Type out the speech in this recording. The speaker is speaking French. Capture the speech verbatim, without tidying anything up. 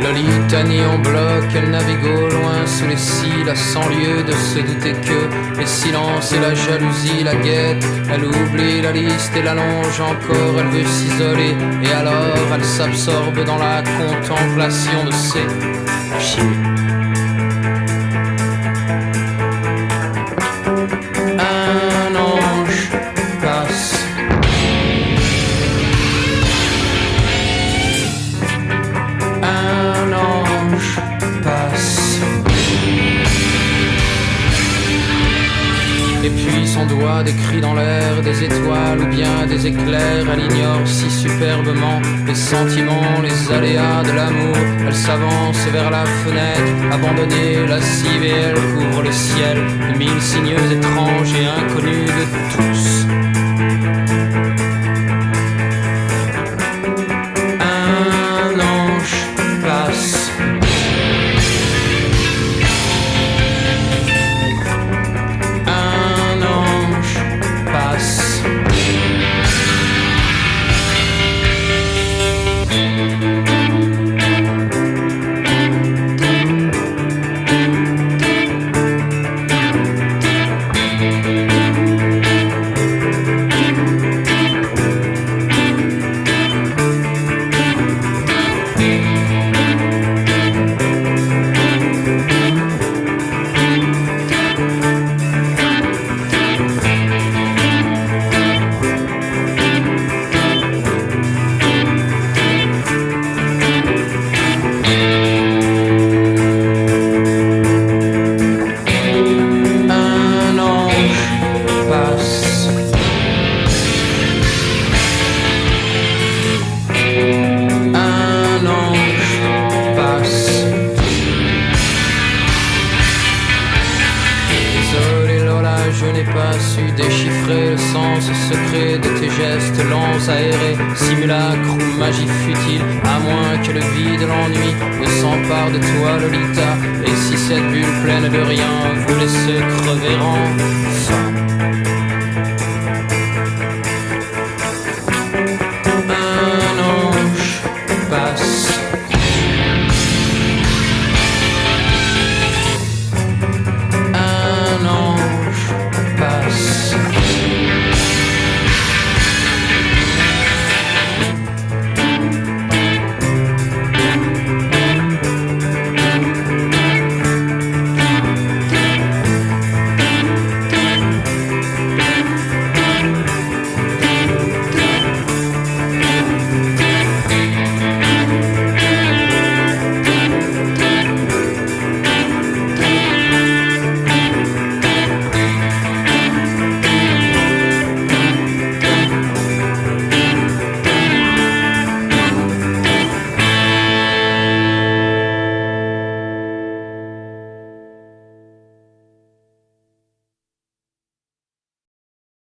Lolitanie en bloc, elle navigue au loin sous les cils, à cent lieues de se douter que les silences et la jalousie la guettent. Elle oublie la liste et l'allonge encore, elle veut s'isoler et alors elle s'absorbe dans la contemplation de ses pieds. Un ange passe. Un ange passe. Et puis son doigt décrit dans l'air des étoiles ou bien des éclairs. Elle ignore si superbement les sentiments, les aléas de l'amour. Elle s'avance vers la fenêtre, abandonnée, lascive, et elle couvre le ciel de mille signes étranges et inconnus de tous. Un ange passe. Un ange passe. Je n'ai pas su déchiffrer le sens secret de tes gestes lents, aérés, simulacres ou magie futile, à moins que le vide, l'ennui ne s'empare de toi, Lolita. Et si cette bulle pleine de rien voulait se crever enfin.